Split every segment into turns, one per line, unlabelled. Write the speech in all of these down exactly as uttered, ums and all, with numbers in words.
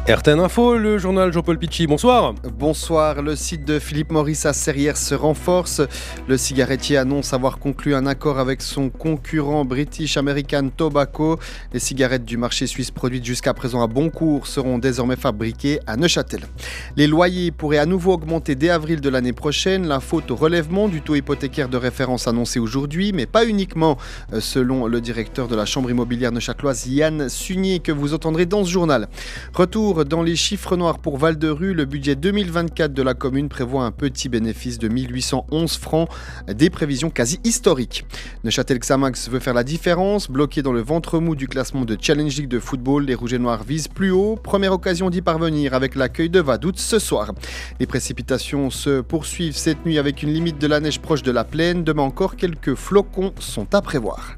R T N Info, le journal Jean-Paul Pichy, bonsoir.
Bonsoir, le site de Philip Morris à Serrières se renforce. Le cigarettier annonce avoir conclu un accord avec son concurrent British American Tobacco. Les cigarettes du marché suisse produites jusqu'à présent à Boncourt seront désormais fabriquées à Neuchâtel. Les loyers pourraient à nouveau augmenter dès avril de l'année prochaine. La faute au relèvement du taux hypothécaire de référence annoncé aujourd'hui, mais pas uniquement, selon le directeur de la Chambre immobilière neuchâteloise Yann Sunier, que vous entendrez dans ce journal. Retour dans les chiffres noirs pour Val-de-Rue, le budget deux mille vingt-quatre de la commune prévoit un petit bénéfice de mille huit cent onze francs, des prévisions quasi historiques. Neuchâtel-Xamax veut faire la différence, bloqué dans le ventre mou du classement de Challenge League de football, les Rouges et Noirs visent plus haut. Première occasion d'y parvenir avec l'accueil de Vaduz ce soir. Les précipitations se poursuivent cette nuit avec une limite de la neige proche de la plaine. Demain encore, quelques flocons sont à prévoir.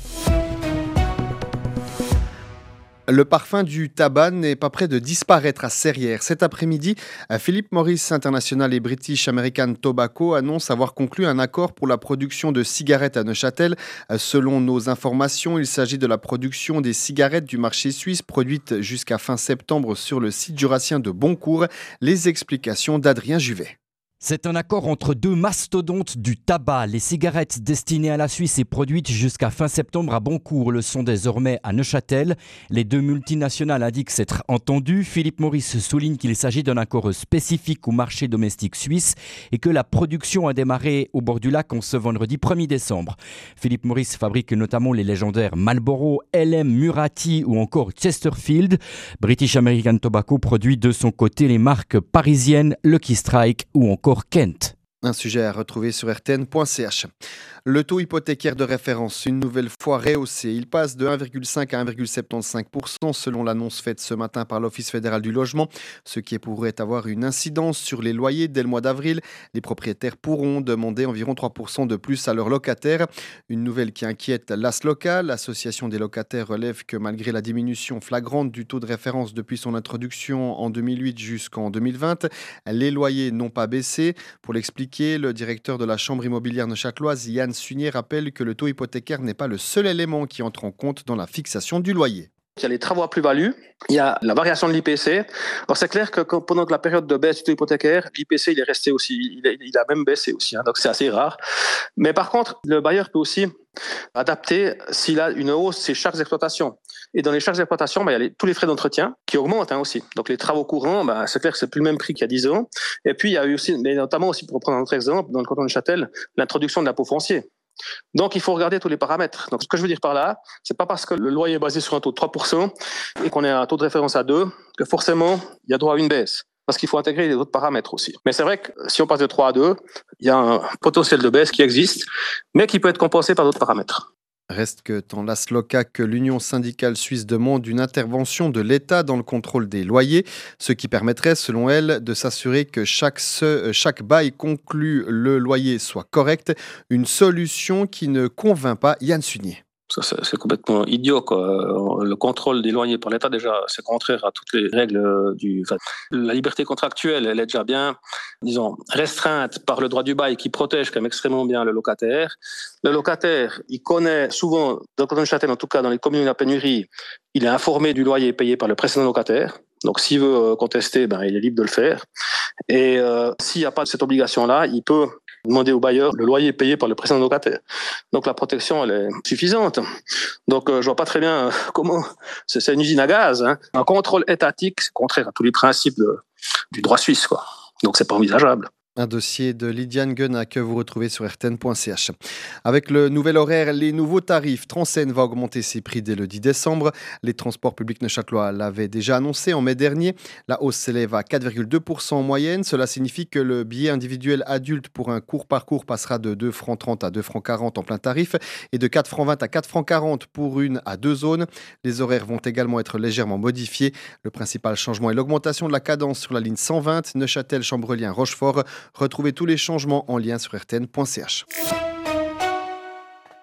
Le parfum du tabac n'est pas près de disparaître à Serrières. Cet après-midi, Philip Morris International et British American Tobacco annoncent avoir conclu un accord pour la production de cigarettes à Neuchâtel. Selon nos informations, il s'agit de la production des cigarettes du marché suisse produites jusqu'à fin septembre sur le site jurassien de Boncourt. Les explications d'Adrien Juvet.
C'est un accord entre deux mastodontes du tabac. Les cigarettes destinées à la Suisse et produites jusqu'à fin septembre à Boncourt le sont désormais à Neuchâtel. Les deux multinationales indiquent s'être entendues. Philip Morris souligne qu'il s'agit d'un accord spécifique au marché domestique suisse et que la production a démarré au bord du lac en ce vendredi premier décembre. Philip Morris fabrique notamment les légendaires Marlboro, L M, Murati ou encore Chesterfield. British American Tobacco produit de son côté les marques parisiennes Lucky Strike ou encore Kent.
Un sujet à retrouver sur R T N point C H. Le taux hypothécaire de référence, une nouvelle fois rehaussé. Il passe de un virgule cinq à un virgule soixante-quinze pour cent selon l'annonce faite ce matin par l'Office fédéral du logement, ce qui pourrait avoir une incidence sur les loyers dès le mois d'avril. Les propriétaires pourront demander environ trois pour cent de plus à leurs locataires. Une nouvelle qui inquiète l'ASLOCA. L'association des locataires relève que malgré la diminution flagrante du taux de référence depuis son introduction en deux mille huit jusqu'en deux mille vingt, les loyers n'ont pas baissé. Pour l'expliquer, le directeur de la Chambre immobilière neuchâteloise, Yann Sunier, rappelle que le taux hypothécaire n'est pas le seul élément qui entre en compte dans la fixation du loyer.
Il y a les travaux à plus-value, il y a la variation de l'I P C. Alors c'est clair que pendant la période de baisse du taux hypothécaire, l'I P C il est resté aussi, il, est, il a même baissé aussi, hein, donc c'est assez rare. Mais par contre, le bailleur peut aussi adapter s'il a une hausse ses charges d'exploitation. Et dans les charges d'exploitation, bah, il y a les, tous les frais d'entretien qui augmentent hein, aussi. Donc les travaux courants, bah, c'est clair que c'est plus le même prix qu'il y a dix ans. Et puis il y a eu aussi, mais notamment aussi pour prendre un autre exemple, dans le canton de Neuchâtel, l'introduction de l'impôt foncier. Donc, il faut regarder tous les paramètres. Donc, ce que je veux dire par là, c'est pas parce que le loyer est basé sur un taux de trois pour cent et qu'on est à un taux de référence à deux que forcément, il y a droit à une baisse. Parce qu'il faut intégrer les autres paramètres aussi. Mais c'est vrai que si on passe de trois à deux, il y a un potentiel de baisse qui existe, mais qui peut être compensé par d'autres paramètres.
Reste que dans l'ASLOCA que l'Union syndicale suisse demande une intervention de l'État dans le contrôle des loyers, ce qui permettrait, selon elle, de s'assurer que chaque, chaque bail conclu le loyer soit correct. Une solution qui ne convainc pas Yann Sunier.
Ça, c'est, c'est complètement idiot, quoi. Le contrôle des loyers par l'État, déjà, c'est contraire à toutes les règles du... Enfin, la liberté contractuelle, elle est déjà bien, disons, restreinte par le droit du bail qui protège quand même extrêmement bien le locataire. Le locataire, il connaît souvent, dans le canton de Neuchâtel, en tout cas dans les communes à pénurie, il est informé du loyer payé par le précédent locataire. Donc, s'il veut contester, ben, il est libre de le faire. Et euh, s'il n'y a pas cette obligation-là, il peut demander au bailleur le loyer payé par le précédent locataire. Donc la protection, elle est suffisante. Donc euh, je vois pas très bien euh, comment... C'est, c'est une usine à gaz. Hein. Un contrôle étatique, c'est contraire à tous les principes de, du droit suisse, quoi. Donc c'est pas envisageable.
Un dossier de Lydiane Guenat que vous retrouvez sur R T N point C H. Avec le nouvel horaire, les nouveaux tarifs, Transen va augmenter ses prix dès le dix décembre. Les transports publics neuchâtelois l'avaient déjà annoncé en mai dernier. La hausse s'élève à quatre virgule deux pour cent en moyenne. Cela signifie que le billet individuel adulte pour un court parcours passera de deux francs trente à deux francs quarante en plein tarif et de quatre francs vingt à quatre francs quarante pour une à deux zones. Les horaires vont également être légèrement modifiés. Le principal changement est l'augmentation de la cadence sur la ligne cent vingt, Neuchâtel-Chambrelien-Rochefort. Retrouvez tous les changements en lien sur R T N point C H.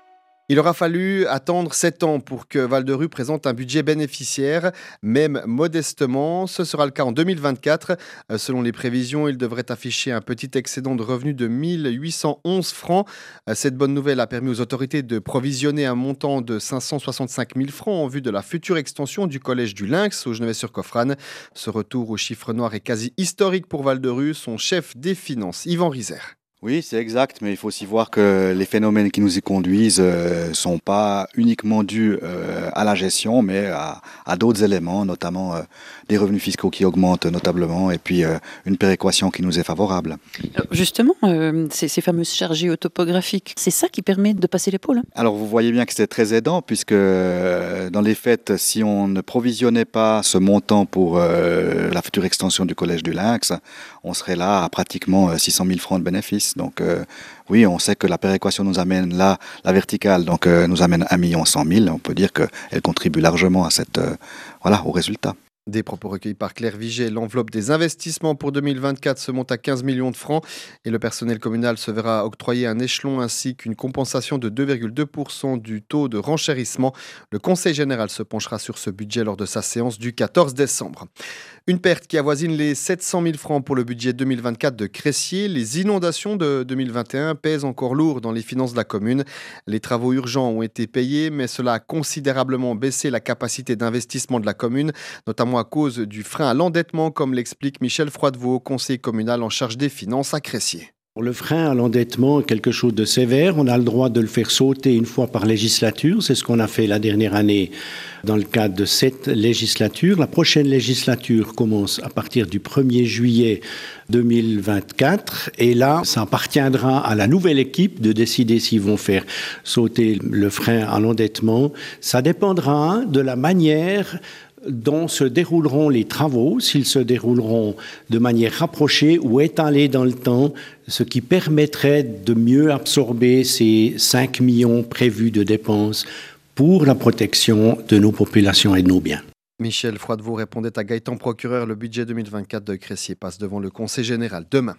Il aura fallu attendre sept ans pour que Val-de-Ruz présente un budget bénéficiaire, même modestement. Ce sera le cas en deux mille vingt-quatre. Selon les prévisions, il devrait afficher un petit excédent de revenus de mille huit cent onze francs. Cette bonne nouvelle a permis aux autorités de provisionner un montant de cinq cent soixante-cinq mille francs en vue de la future extension du collège du Lynx au Genevois-sur-Coffrane. Ce retour au chiffre noir est quasi historique pour Val-de-Ruz. Son chef des finances, Yvan Rizer.
Oui, c'est exact, mais il faut aussi voir que les phénomènes qui nous y conduisent ne euh, sont pas uniquement dus euh, à la gestion, mais à, à d'autres éléments, notamment euh, des revenus fiscaux qui augmentent notablement, et puis euh, une péréquation qui nous est favorable.
Justement, euh, ces, ces fameuses charges géotopographiques, c'est ça qui permet de passer l'épaule?
Alors vous voyez bien que c'est très aidant, puisque euh, dans les faits, si on ne provisionnait pas ce montant pour euh, la future extension du collège du Lynx, on serait là à pratiquement six cent mille francs de bénéfices. Donc euh, oui, on sait que la péréquation nous amène là, la verticale, donc euh, nous amène un million cent mille. On peut dire qu'elle contribue largement à cette, euh, voilà, au résultat.
Des propos recueillis par Claire Vigée. L'enveloppe des investissements pour deux mille vingt-quatre se monte à quinze millions de francs et le personnel communal se verra octroyer un échelon ainsi qu'une compensation de deux virgule deux pour cent du taux de renchérissement. Le Conseil général se penchera sur ce budget lors de sa séance du quatorze décembre. Une perte qui avoisine les sept cent mille francs pour le budget deux mille vingt-quatre de Cressier. Les inondations de deux mille vingt et un pèsent encore lourd dans les finances de la commune. Les travaux urgents ont été payés, mais cela a considérablement baissé la capacité d'investissement de la commune, notamment à cause du frein à l'endettement, comme l'explique Michel Froidevaux, conseiller communal en charge des finances à Cressier.
Le frein à l'endettement est quelque chose de sévère. On a le droit de le faire sauter une fois par législature. C'est ce qu'on a fait la dernière année dans le cadre de cette législature. La prochaine législature commence à partir du premier juillet deux mille vingt-quatre. Et là, ça appartiendra à la nouvelle équipe de décider s'ils vont faire sauter le frein à l'endettement. Ça dépendra de la manière dont se dérouleront les travaux, s'ils se dérouleront de manière rapprochée ou étalée dans le temps, ce qui permettrait de mieux absorber ces cinq millions prévus de dépenses pour la protection de nos populations et de nos biens.
Michel Froidevaux répondait à Gaëtan Procureur. Le budget deux mille vingt-quatre de Cressier passe devant le Conseil général demain.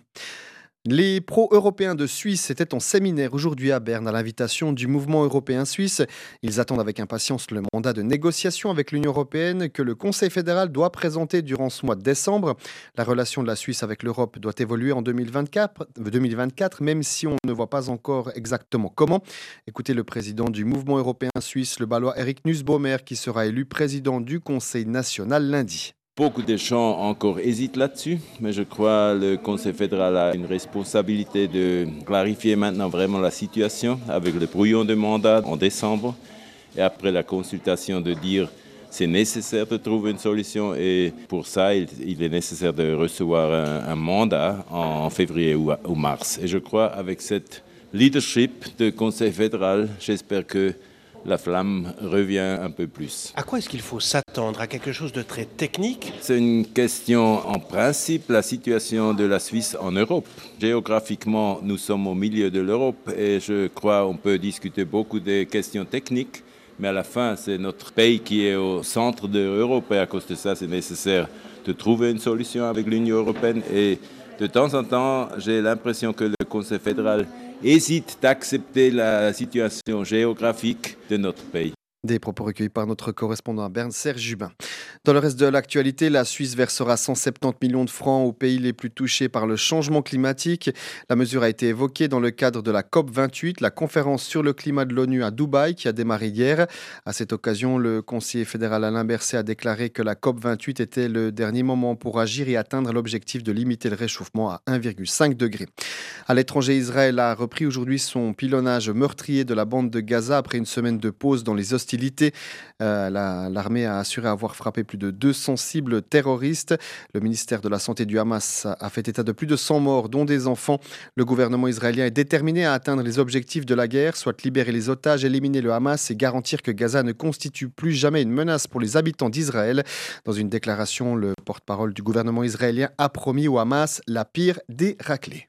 Les pro-européens de Suisse étaient en séminaire aujourd'hui à Berne à l'invitation du mouvement européen suisse. Ils attendent avec impatience le mandat de négociation avec l'Union européenne que le Conseil fédéral doit présenter durant ce mois de décembre. La relation de la Suisse avec l'Europe doit évoluer en deux mille vingt-quatre, deux mille vingt-quatre, même si on ne voit pas encore exactement comment. Écoutez le président du mouvement européen suisse, le Balois Eric Nussbaumer, qui sera élu président du Conseil national lundi.
Beaucoup de gens encore hésitent là-dessus, mais je crois que le Conseil fédéral a une responsabilité de clarifier maintenant vraiment la situation avec le brouillon de mandat en décembre et après la consultation de dire c'est nécessaire de trouver une solution et pour ça il, il est nécessaire de recevoir un, un mandat en février ou, ou mars. Et je crois avec cette leadership du Conseil fédéral, j'espère que la flamme revient un peu plus.
À quoi est-ce qu'il faut s'attendre? À quelque chose de très technique?
C'est une question, en principe, la situation de la Suisse en Europe. Géographiquement, nous sommes au milieu de l'Europe et je crois qu'on peut discuter beaucoup des questions techniques, mais à la fin, c'est notre pays qui est au centre de l'Europe et à cause de ça, c'est nécessaire de trouver une solution avec l'Union européenne. Et de temps en temps, j'ai l'impression que le Conseil fédéral hésite d'accepter la situation géographique de notre pays.
Des propos recueillis par notre correspondant à Berne, Serge Jubin. Dans le reste de l'actualité, la Suisse versera cent soixante-dix millions de francs aux pays les plus touchés par le changement climatique. La mesure a été évoquée dans le cadre de la COP vingt-huit, la conférence sur le climat de l'ONU à Dubaï qui a démarré hier. À cette occasion, le conseiller fédéral Alain Berset a déclaré que la COP vingt-huit était le dernier moment pour agir et atteindre l'objectif de limiter le réchauffement à un virgule cinq degré. À l'étranger, Israël a repris aujourd'hui son pilonnage meurtrier de la bande de Gaza après une semaine de pause dans les hostilités. Euh, la, l'armée a assuré avoir frappé plus de deux cents cibles terroristes. Le ministère de la Santé du Hamas a fait état de plus de cent morts, dont des enfants. Le gouvernement israélien est déterminé à atteindre les objectifs de la guerre, soit libérer les otages, éliminer le Hamas et garantir que Gaza ne constitue plus jamais une menace pour les habitants d'Israël. Dans une déclaration, le porte-parole du gouvernement israélien a promis au Hamas la pire des raclées.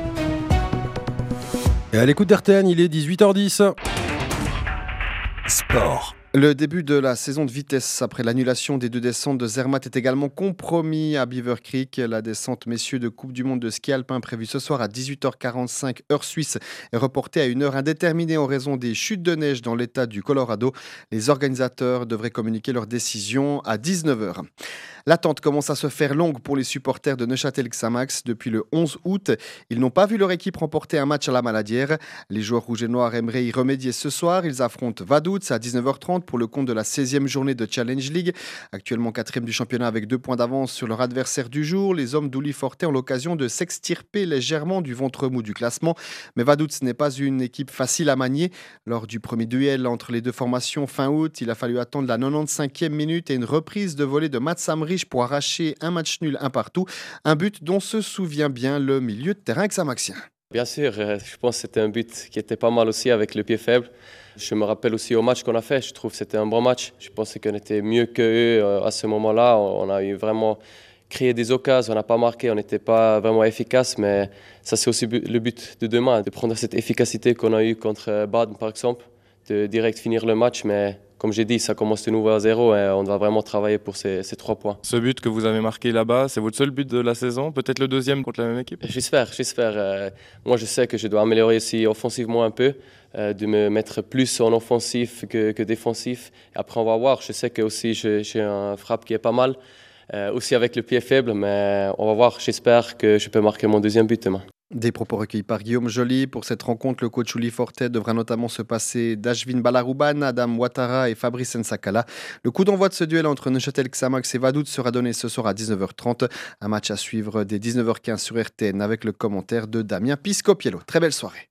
Et à l'écoute d'R T N, il est dix-huit heures dix.
Sport.
Le début de la saison de vitesse après l'annulation des deux descentes de Zermatt est également compromis à Beaver Creek. La descente messieurs de Coupe du Monde de ski alpin prévue ce soir à dix-huit heures quarante-cinq heure suisse est reportée à une heure indéterminée en raison des chutes de neige dans l'état du Colorado. Les organisateurs devraient communiquer leur décision à dix-neuf heures. L'attente commence à se faire longue pour les supporters de Neuchâtel-Xamax depuis le onze août. Ils n'ont pas vu leur équipe remporter un match à la Maladière. Les joueurs rouges et noirs aimeraient y remédier ce soir. Ils affrontent Vaduz à dix-neuf heures trente pour le compte de la seizième journée de Challenge League. Actuellement quatrième du championnat avec deux points d'avance sur leur adversaire du jour. Les hommes d'Uli Forte ont l'occasion de s'extirper légèrement du ventre mou du classement. Mais Vaduz n'est pas une équipe facile à manier. Lors du premier duel entre les deux formations fin août, il a fallu attendre la quatre-vingt-quinzième minute et une reprise de volée de Mats Samrich pour arracher un match nul un partout. Un but dont se souvient bien le milieu de terrain xamaxien.
Bien sûr, je pense que c'était un but qui était pas mal aussi avec le pied faible. Je me rappelle aussi au match qu'on a fait, je trouve que c'était un bon match. Je pensais qu'on était mieux qu'eux à ce moment-là. On a eu vraiment créé des occasions, on n'a pas marqué, on n'était pas vraiment efficace, mais ça c'est aussi le but de demain, de prendre cette efficacité qu'on a eue contre Baden par exemple, de direct finir le match, mais comme j'ai dit, ça commence de nouveau à zéro et on doit vraiment travailler pour ces, ces trois points.
Ce but que vous avez marqué là-bas, c'est votre seul but de la saison, peut-être le deuxième contre la même équipe?
J'espère, j'espère. Euh, moi, je sais que je dois améliorer aussi offensivement un peu, euh, de me mettre plus en offensif que, que défensif. Et après, on va voir. Je sais que aussi j'ai un frappe qui est pas mal, euh, aussi avec le pied faible, mais on va voir. J'espère que je peux marquer mon deuxième but demain.
Des propos recueillis par Guillaume Joly. Pour cette rencontre, le coach Uli Forte devra notamment se passer d'Ashvin Balarouban, Adam Ouattara et Fabrice Nsakala. Le coup d'envoi de ce duel entre Neuchâtel-Xamax et Vaduz sera donné ce soir à dix-neuf heures trente. Un match à suivre dès dix-neuf heures quinze sur R T N avec le commentaire de Damien Piscopiello. Très belle soirée.